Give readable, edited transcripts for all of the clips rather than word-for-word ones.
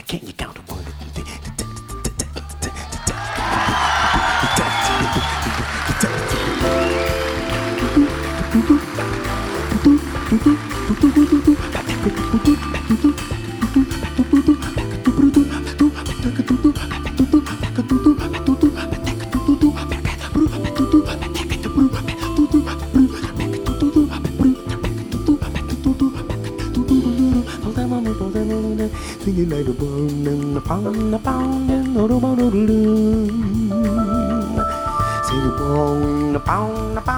Can you count to one? Singing like a bone and a pound, a pound, and a pound, sing a bone, a pound, and a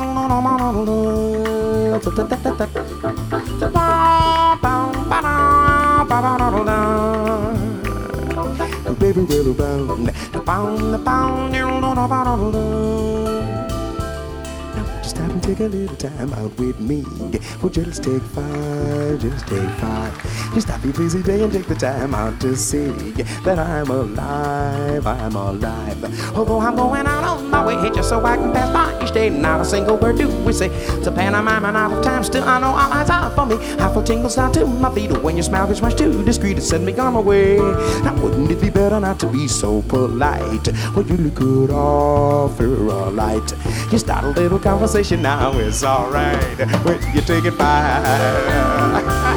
baby will bound, a pound, a pound, just stop and take a little time out with me. Oh, just take five, just take five. Just stop your busy day and take the time out to see that I'm alive, I'm alive. Although I'm going out on my way just so I can pass by each day, not a single word do we say. It's a pantomime and out of time, still I know all eyes are for me. I feel tingles down to my feet when your smile gets much too discreet to send me on my way. Now wouldn't it be better not to be so polite? Well, you could offer a light. You start a little conversation now, it's alright when you take it by.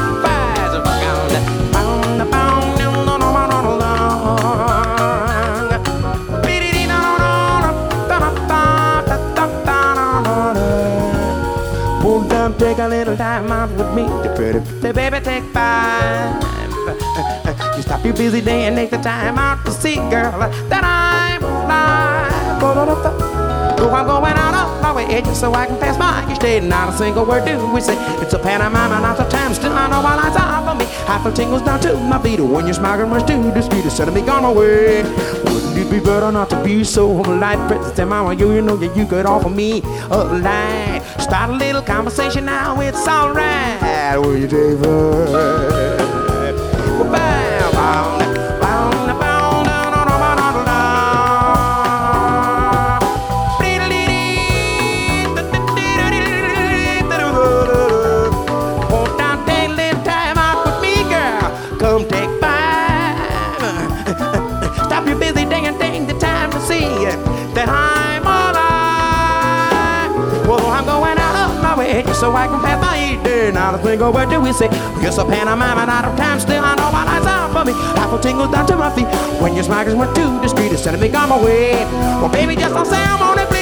Take a little time out with me, the baby take five. You stop your busy day and take the time out to see, girl, that I'm alive. Oh, I'm going out of my way just so I can pass by each day. Not a single word do we say. It's a pantomime and out of time, still I know all eyes are for me. I feel tingles down to my feet when you're smiling much too discreet to send me on my way. Wouldn't it be better not to be so polite? Present mama, you know that you could offer me a light. Start a little conversation now, it's alright. Will you take her? Come take five. Stop your busy day and take the time to see that I'm alive. Well, I'm going out of my way just so I can pass by each day. Not a single word do we say. Just a pantomime and out of time, still I know what eyes are for me. I feel tingles down to my feet when your smile is too discreet to send me on my way. Well, baby, just don't say I'm on it.